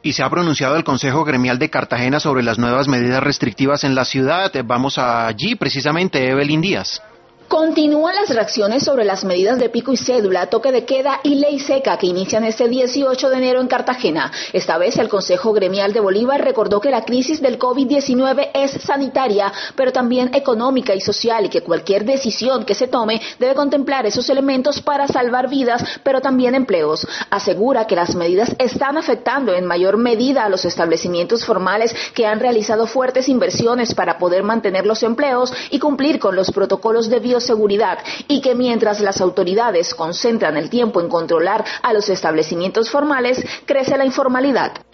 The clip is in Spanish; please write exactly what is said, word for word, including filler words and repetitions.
Y se ha pronunciado el Consejo Gremial de Cartagena sobre las nuevas medidas restrictivas en la ciudad. Vamos allí precisamente, Evelyn Díaz. Continúan las reacciones sobre las medidas de pico y cédula, toque de queda y ley seca que inician este dieciocho de enero en Cartagena. Esta vez el Consejo Gremial de Bolívar recordó que la crisis del COVID diecinueve es sanitaria, pero también económica y social, y que cualquier decisión que se tome debe contemplar esos elementos para salvar vidas, pero también empleos. Asegura que las medidas están afectando en mayor medida a los establecimientos formales que han realizado fuertes inversiones para poder mantener los empleos y cumplir con los protocolos de bioseguridad, y que mientras las autoridades concentran el tiempo en controlar a los establecimientos formales, crece la informalidad.